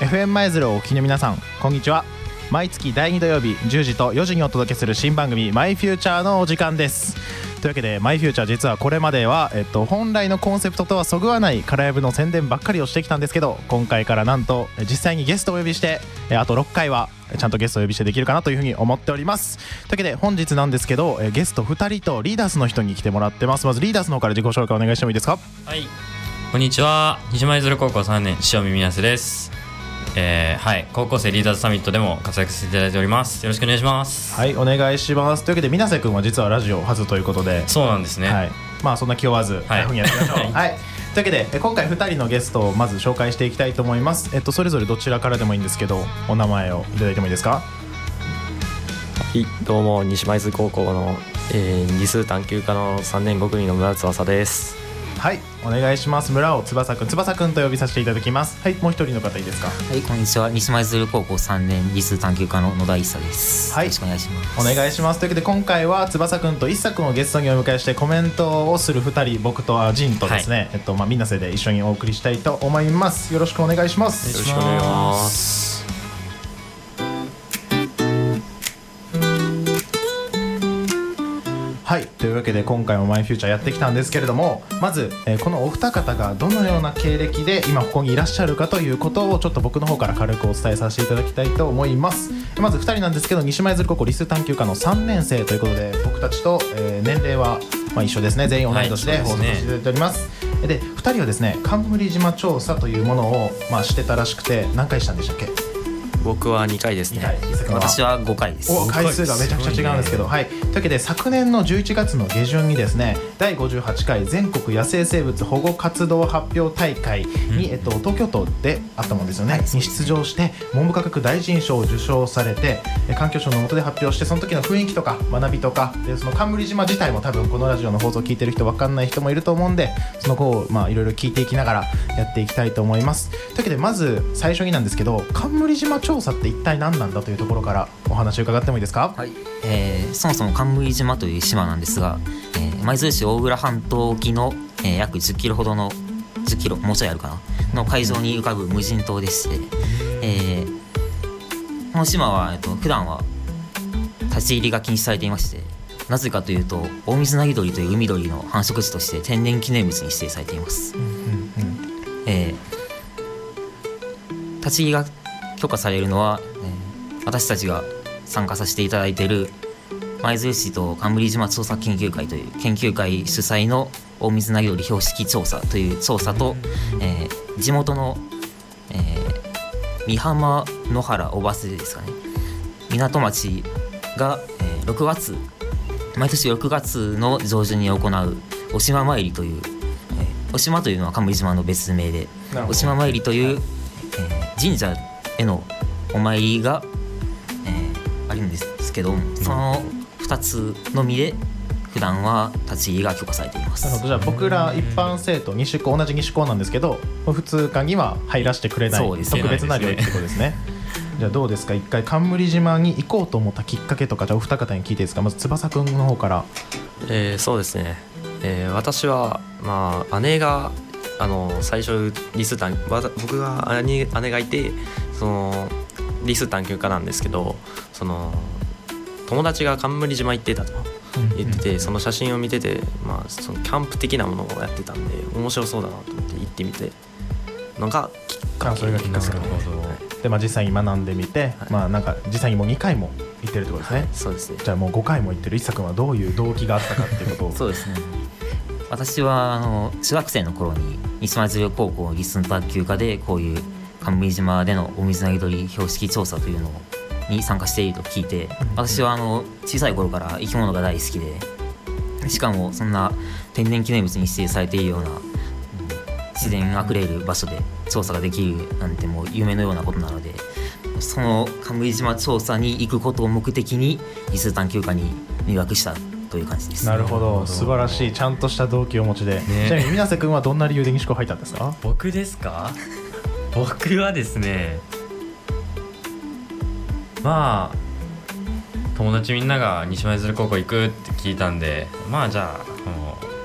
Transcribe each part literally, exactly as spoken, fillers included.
エフエム 舞鶴をお聞きの皆さん、こんにちは。毎月だいに土曜日じゅうじとよじにお届けする新番組マイフューチャーのお時間です。というわけでマイフューチャー、実はこれまでは、えっと、本来のコンセプトとはそぐわないカラヤブの宣伝ばっかりをしてきたんですけど、今回からなんと実際にゲストをお呼びして、あとろっかいはちゃんとゲストをお呼びしてできるかなというふうに思っております。というわけで本日なんですけど、ゲストふたりとリーダースの人に来てもらってます。まずリーダースの方から自己紹介お願いしてもいいですか？ はい、こんにちは。西舞鶴高校さんねん塩見みやすです。えー、はい、高校生リーダーズサミットでも活躍させていただいております。よろしくお願いします。 はい、お願いします。というわけで水瀬君は実はラジオ初ということで。 そうなんですね。 はい、まあそんな気負わず、はい、やってみましょう。はい、はい、というわけで今回ふたりのゲストをまず紹介していきたいと思います。えっとそれぞれどちらからでもいいんですけど、お名前をいただいてもいいですか？ はい、どうも西舞鶴高校の、えー、理数探究科のさんねんご組の村津翼です。 はい、お願いします。村尾翼くん、翼くんと呼びさせていただきます。はい、もう一人の方いいですか？ はい、こんにちは。西舞鶴高校さんねん理数探究科の野田一茶です。はい、よろしくお願いします。 お願いします。というわけで今回は翼くんと一茶くんをゲストにお迎えしてコメントをするふたり、僕とジンとですね、はい、えっとまあみんなせで一緒にお送りしたいと思います。よろしくお願いします。 よろしくお願いします。 はい、というわけで今回もマイフューチャーやってきたんですけれども、まず、えー、このお二方がどのような経歴で今ここにいらっしゃるかということをちょっと僕の方から軽くお伝えさせていただきたいと思います。まずふたりなんですけど、西舞鶴高校理数探究科のさんねん生ということで、僕たちと、えー、年齢は、まあ、一緒ですね。全員同い年で放送させていただいております。はい、でふたりはですね、冠島調査というものを、まあ、してたらしくて、何回したんでしたっけ？ 僕はにかいですね。 私はごかいです。 お、回数がめちゃくちゃ違うんですけど、ね、はい、というわけで昨年のじゅういちがつの下旬にですね、だいごじゅうはちかい全国野生生物保護活動発表大会に、うん、えっと、東京都であったもんですよね、はい、に出場して文部科学大臣賞を受賞されて、環境省の下で発表して、その時の雰囲気とか学びとかで、その冠島自体も多分このラジオの放送を聞いてる人分かんない人もいると思うんで、その子をまあいろいろ聞いていきながらやっていきたいと思います。というわけでまず最初になんですけど、冠島調査って一体何なんだというところからお話を伺ってもいいですか？ はい、えー、そもそも冠島という島なんですが、えー、舞鶴市大浦半島沖の、えー、約じゅっキロほどのじゅっキロもうちょいあるかなの海上に浮かぶ無人島でして、えー、この島は、えっと、普段は立ち入りが禁止されていまして、なぜかというとオオミズナギドリという海鳥の繁殖地として天然記念物に指定されています。うんうんうん、えー、立ち入りが許可されるのは、えー、私たちが参加させていただいている舞鶴市と冠島調査研究会という研究会主催の大水なぎ鳥標識調査という調査と、えー、地元の、えー、美浜野原小蓮ですかね、港町が、えー、ろくがつ毎年ろくがつの上旬に行うお島参りという、えー、お島というのは冠島の別名で、お島参りという、えー、神社へのお参りが、えー、あるんですけど、そのふたつのみで普段は立ち入りが許可されています。 なるほど。じゃあ僕ら一般生徒西高、同じ西高なんですけど、普通科には入らせてくれない特別な領域ってことですね。じゃあどうですか、一回冠島に行こうと思ったきっかけとか、じゃあお二方に聞いていいですか？まず翼くんの方から。 えー、そうですね、えー、私は、まあ、姉があの最初理数探僕が 姉, 姉がいて、その理数探究家なんですけど、その友達が冠島行ってたと言ってて、うんうん、その写真を見てて、まあ、そのキャンプ的なものをやってたんで面白そうだなと思って行ってみてのがきっかけ。 あ、それがきっかけで、まあ、実際に学んでみて、はい、まあ、なんか実際にもうにかいも行ってるってことですね。はい、 そうですね。 じゃあもうごかいも行ってる一茶君はどういう動機があったかっていうことをそうですね、私はあの中学生の頃に西舞鶴高校理数探究科でこういう冠島でのお水なぎ鳥標識調査というのに参加していると聞いて、私はあの小さい頃から生き物が大好きで、しかもそんな天然記念物に指定されているような、うん、自然あふれる場所で調査ができるなんてもう夢のようなことなので、その冠島調査に行くことを目的に理数探究科に入学したという感じです。 なるほど、素晴らしい、ちゃんとした動機をお持ちで、ね、ちなみに水瀬君はどんな理由で西高入ったんですか？ 僕ですか？僕はですね、まあ友達みんなが西舞鶴高校行くって聞いたんで、まあじゃあもう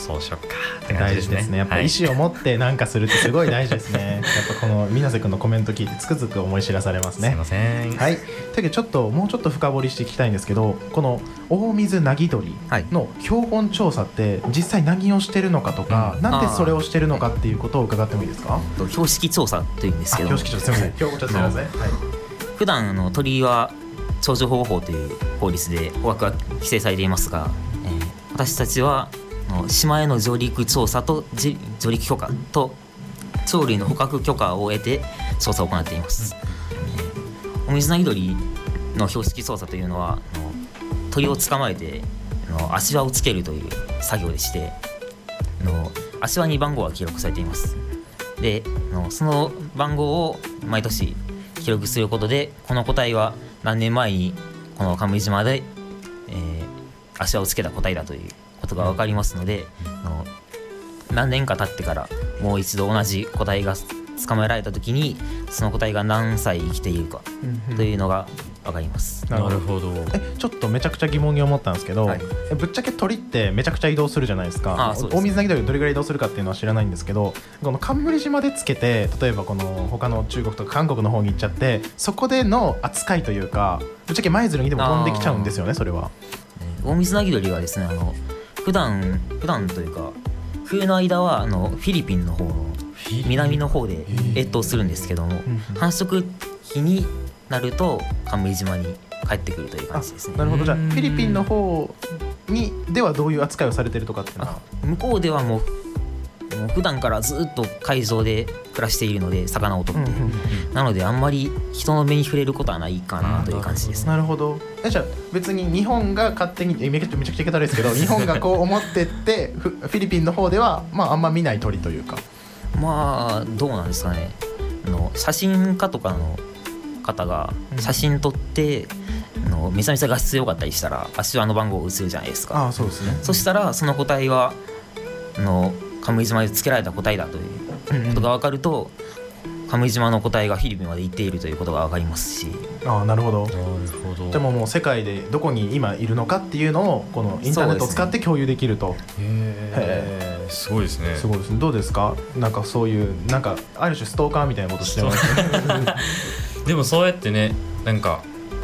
そうしよっかって感じですね。 大事ですね。やっぱ意思を持って何かするってすごい大事ですね。やっぱこの水瀬君のコメント聞いてつくづく思い知らされますね。 すいません。 はい。というわけでちょっともうちょっと深掘りしていきたいんですけど、この大水なぎ鳥の標本調査って実際何をしてるのかとか、うん、なんでそれをしてるのかっていうことを伺ってもいいですか？ 標識調査というんですけど、 標識調査、すみません。標本調査すみません。はい。 普段あの鳥は鳥獣保護法という法律で捕獲が規制されていますが、えー、私たちは島への上陸調査と上陸許可と鳥類の捕獲許可を得て調査を行っています。うん、お水なぎ鳥の標識調査というのは鳥を捕まえて足輪をつけるという作業でして、足輪に番号が記録されています。でその番号を毎年記録することで、この個体は何年前にこの冠島で、えー、足輪をつけた個体だということが分かりますので、うん、何年か経ってからもう一度同じ個体が捕まえられた時にその個体が何歳生きているかというのが分かります。 なるほど。 えちょっとめちゃくちゃ疑問に思ったんですけど、はい、えぶっちゃけ鳥ってめちゃくちゃ移動するじゃないですか。ああ、そうです。大水なぎ鳥がどれぐらい移動するかっていうのは知らないんですけど、この冠島でつけて例えばこの他の中国とか韓国の方に行っちゃって、そこでの扱いというかぶっちゃけ舞鶴にでも飛んできちゃうんですよね。それは大水なぎ鳥はですね、あの普段普段というか冬の間はあのフィリピンの方の南の方で越冬するんですけども、繁殖期になると冠島に帰ってくるという感じですね。 なるほど。じゃあフィリピンの方にではどういう扱いをされてるとかっていうのは、 向こうではもう、もう普段からずっと海上で暮らしているので魚を取って、うんうんうん、なのであんまり人の目に触れることはないかなという感じですね。 なるほど。えじゃあ別に日本が勝手にめちゃくちゃ言い方ですけど日本がこう思ってってフィリピンの方では、まあ、あんま見ない鳥というか、 まあどうなんですかね。あの写真家とかの方が写真撮って、うん、のめちゃめちゃ画質良かったりしたら足輪の番号を打つじゃないですか。 ああ、そうですね。 そしたらその個体はの冠島でつけられた個体だということが分かると、うんうん、冠島の個体がフィリピンまで行っているということが分かりますし。 ああ、なるほど。 なるほど。 でももう世界でどこに今いるのかっていうのをこのインターネットを使って共有できると。 へえ、すごいですね。 すごいですね。どうですか？なんかそういうなんかある種ストーカーみたいなことしてますね。 でもそうやってね、なんか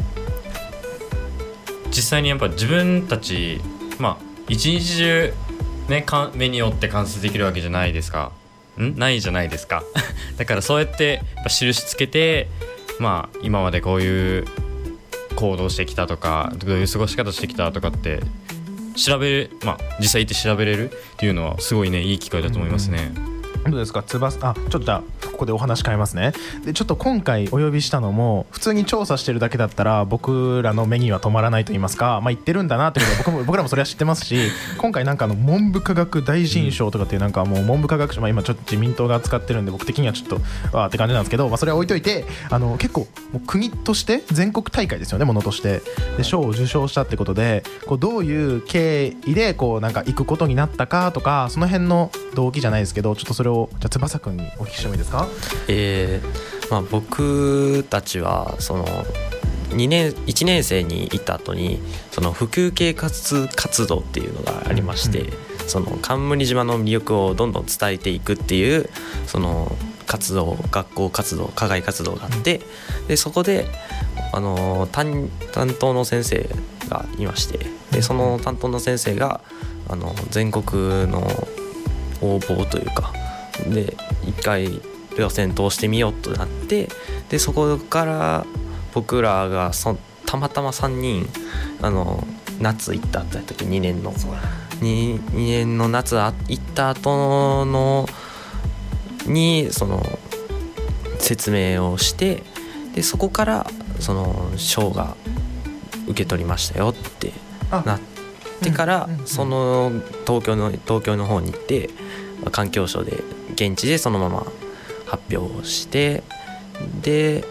実際にやっぱ自分たち、まあ一日中ね目によって観察できるわけじゃないですか。んないじゃないですか。だからそうやってやっぱ印つけて、まあ今までこういう行動してきたとか、どういう過ごし方してきたとかって調べる、まあ実際行って調べれるっていうのはすごいね、いい機会だと思いますね。 うん、どうですか、つばすあちょっとじゃあここでお話変えますね。でちょっと今回お呼びしたのも普通に調査してるだけだったら僕らの目には止まらないと言いますか、まあ、言ってるんだなってことは 僕, も僕らもそれは知ってますし、今回なんかあの文部科学大臣賞とかっていうなんかもう文部科学省、まあ、今ちょっと自民党が扱ってるんで僕的にはちょっとわーって感じなんですけど、まあ、それは置いといて、あの結構もう国として全国大会ですよね、ものとしてで賞を受賞したってことで、こうどういう経緯でこうなんか行くことになったかとか、その辺の動機じゃないですけど、ちょっとそれをじゃあ翼くんにお聞きしてもいいですか？ えーまあ、僕たちはそのにねんいちねん生に行った後にその普及啓発活動っていうのがありまして、うんうん、その冠島の魅力をどんどん伝えていくっていうその活動、学校活動、課外活動があって、でそこであの 担, 担当の先生がいまして、でその担当の先生があの全国の応募というかで一回予選通してみようとなって、でそこから僕らがそたまたまさんにんあの夏行ったって時にねんの 2, 2年の夏行った後のにその説明をして、でそこからその賞が受け取りましたよってなってから、その東京の東京の方に行って環境省で現地でそのまま発表をして、で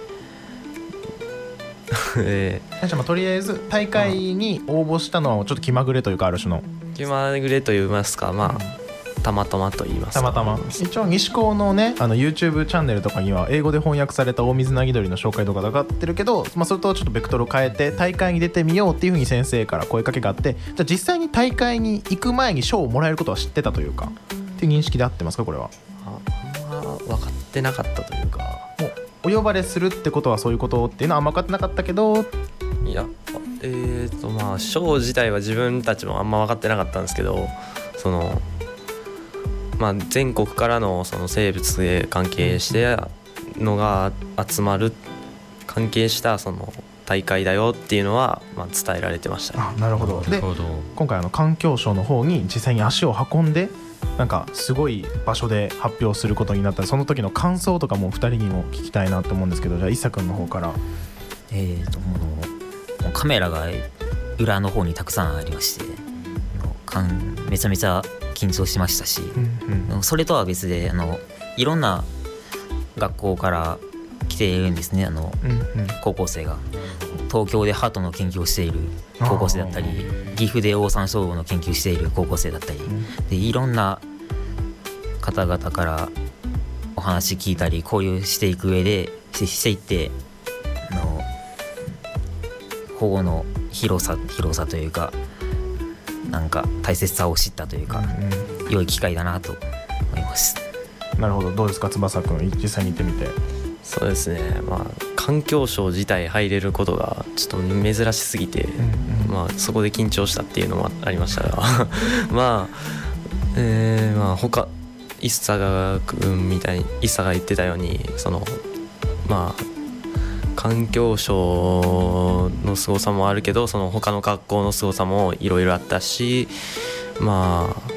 えー、じゃあとりあえず大会に応募したのはちょっと気まぐれというか、ある種の気まぐれといいますか、まあたまたまと言いますたまたま一応西高のねあの YouTube チャンネルとかには英語で翻訳された大水凪鳥の紹介動画が上がってるけど、まあ、それとちょっとベクトルを変えて大会に出てみようっていうふうに先生から声かけがあって、じゃあ実際に大会に行く前に賞をもらえることは知ってたというかっていう認識で合ってますか？これはああんま分かってなかったというか、 もうお呼ばれするってことはそういうことっていうのはあんま分かってなかったけど、 いやえーとまあ賞自体は自分たちもあんま分かってなかったんですけど、そのまあ全国からのその生物で関係してのが集まる関係したその大会だよっていうのはまあ伝えられてましたね。 あなるほど。で今回あの環境省の方に実際に足を運んでなんかすごい場所で発表することになったら、その時の感想とかもふたりにも聞きたいなと思うんですけど、じゃあ一茶君の方から。 えーともうもうカメラが裏の方にたくさんありまして、かんめちゃめちゃ緊張しましたし、 うんうん、 それとは別であのいろんな学校から来ているんですね、あの、 うんうん、 高校生が東京でハトの研究をしている高校生だったり、岐阜でオオサンショウウオの研究をしている高校生だったり、うん、でいろんな方々からお話聞いたり交流していく上でししていってあの保護の広さ広さというかなんか大切さを知ったというか、うんうん、良い機会だなと思います。なるほど。 どうですか翼くん、実際に行ってみて。 そうですね、まあ環境省自体入れることがちょっと珍しすぎて、うんうん、まあそこで緊張したっていうのもありましたがまあ、えー、まあ他一茶が君みたいに一茶が言ってたようにそのまあ環境省の凄さもあるけど、その他の学校の凄さもいろいろあったし、まあ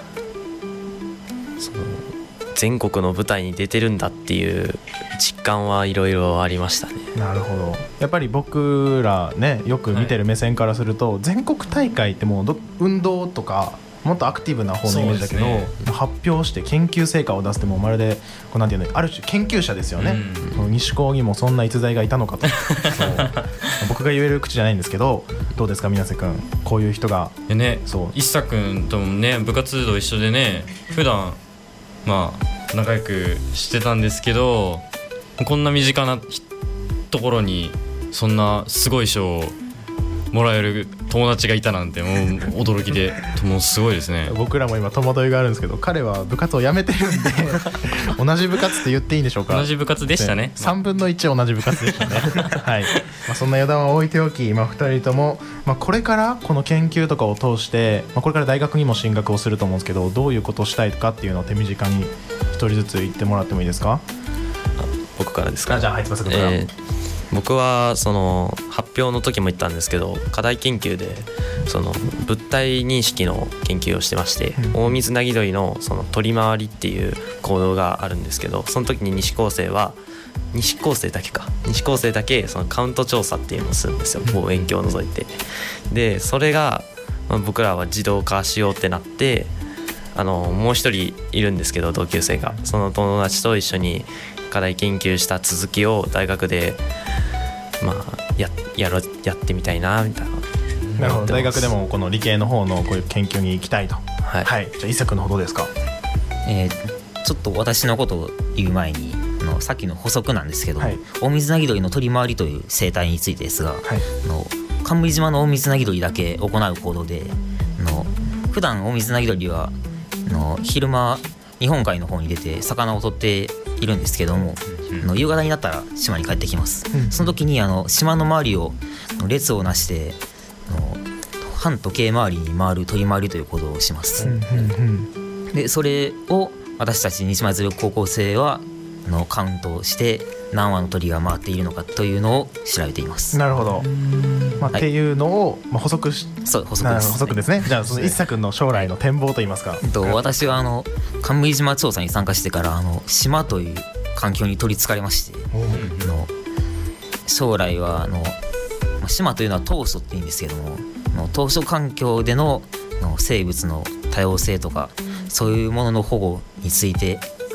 その全国の舞台に出てるんだっていう実感はいろいろありましたね。 なるほど。やっぱり僕らねよく見てる目線からすると、はい、全国大会ってもうど運動とかもっとアクティブな方のイメージだけど、ね、発表して研究成果を出すってもうまるでこうなんていうのある種研究者ですよね、うん、西高にもそんな逸材がいたのかとそう僕が言える口じゃないんですけど、どうですか水瀬君、こういう人がいや、ね、そう一茶君ともね部活動一緒でね普段まあ仲良くしてたんですけど、こんな身近なところにそんなすごい賞をもらえる友達がいたなんてもう驚きでもうすごいですね。 僕らも今戸惑いがあるんですけど、彼は部活を辞めてるんで同じ部活って言っていいんでしょうか。 同じ部活でしたね。 さんぶんのいち同じ部活でしたねはい、まあ、そんな余談は置いておき、まあ、ふたりとも、まあ、これからこの研究とかを通して、まあ、これから大学にも進学をすると思うんですけど、どういうことをしたいかっていうのを手短に一人ずつ言ってもらってもいいですか。 僕からですか。 あじゃあはい翼君から、えー僕はその発表の時も言ったんですけど、課題研究でその物体認識の研究をしてまして、うん、オオミズナギドリのその取り回りっていう行動があるんですけど、その時に西高生は西高生だけか西高生だけそのカウント調査っていうのをするんですよ、望遠鏡を除いて。でそれが、まあ、僕らは自動化しようってなって、あのもう一人いるんですけど同級生が、その友達と一緒に課題研究した続きを大学でまあ や, や, ろやってみたいなみたいな。 なるほど。大学でもこの理系の方のこういう研究に行きたいと。はい、はい、じゃあ一茶君の方どうですか。 えー、ちょっと私のことを言う前にあのさっきの補足なんですけど、 はい、 オオミズナギドリの取り回りという生態についてですが、はい、あの冠島のオオミズナギドリだけ行う行動で、あの普段オオミズナギドリはあの昼間日本海の方に出て魚を取っているんですけども、うん、あの夕方になったら島に帰ってきます、うん、その時にあの島の周りを列をなしてあの反時計回りに回る取り回りという行動をします、うんうんうん、でそれを私たち西舞鶴高校生はあのカウントして何羽の鳥が回っているのかというのを調べています。 なるほど、まあはい、っていうのを、まあ、補足しそう補足です、ね、 補足ですね。じゃあその一茶君の将来の展望といいますか。 と私はあの冠島調査に参加してからあの島という環境に取りつかれまして、あの将来はあの島というのは島嶼っていうんですけども、島嶼環境で の, の生物の多様性とかそういうものの保護について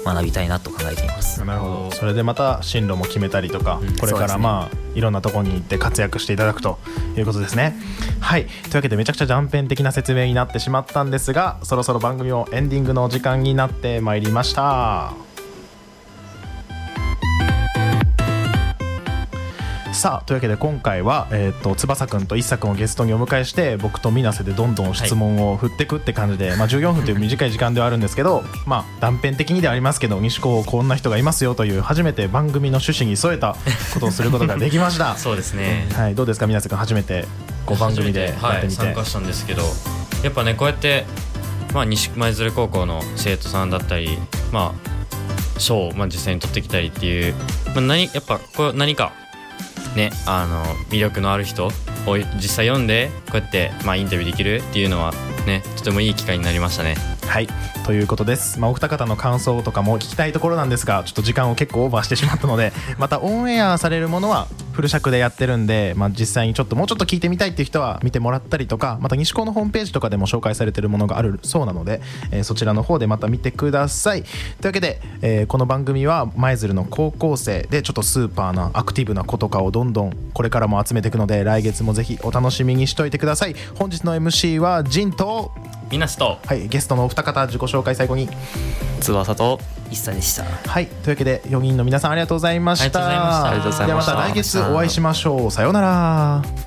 学びたいなと考えています。 なるほど。それでまた進路も決めたりとか、これからまあいろんなところに行って活躍していただくということですね。はい、というわけでめちゃくちゃ断片的な説明になってしまったんですが、そろそろ番組もエンディングのお時間になってまいりました。さあというわけで今回は、えー、と翼くんと一茶くんをゲストにお迎えして、僕と水瀬でどんどん質問を振っていくって感じで、はい、まあ、じゅうよんぷんという短い時間ではあるんですけどまあ断片的にではありますけど、西高こんな人がいますよという初めて番組の趣旨に添えたことをすることができましたそうですね、 はい、どうですか水瀬くん、初めてこう番組でやってみて、 はい、参加したんですけど、やっぱねこうやって、まあ、西舞鶴高校の生徒さんだったり、まあ、賞を、まあ、実際に取ってきたりっていう、まあ、何やっぱこう何かね、あの魅力のある人を実際読んでこうやって、まあ、インタビューできるっていうのはね、とてもいい機会になりましたね。 はいということです、まあ、お二方の感想とかも聞きたいところなんですが、ちょっと時間を結構オーバーしてしまったのでまたオンエアされるものはフル尺でやってるんで、まあ、実際にちょっともうちょっと聞いてみたいっていう人は見てもらったりとか、また西高のホームページとかでも紹介されてるものがあるそうなので、えー、そちらの方でまた見てください。というわけで、えー、この番組は舞鶴の高校生でちょっとスーパーなアクティブな子とかをどんどんこれからも集めていくので、来月もぜひお楽しみにしといてください。本日の エムシー はジンとミナスと、 はい、ゲストのお二方自己紹介最後に。 翼と一茶でした。 はい、というわけでよにんの皆さんありがとうございました。 ありがとうございました。 ではまた来月お会いしましょう。さようなら。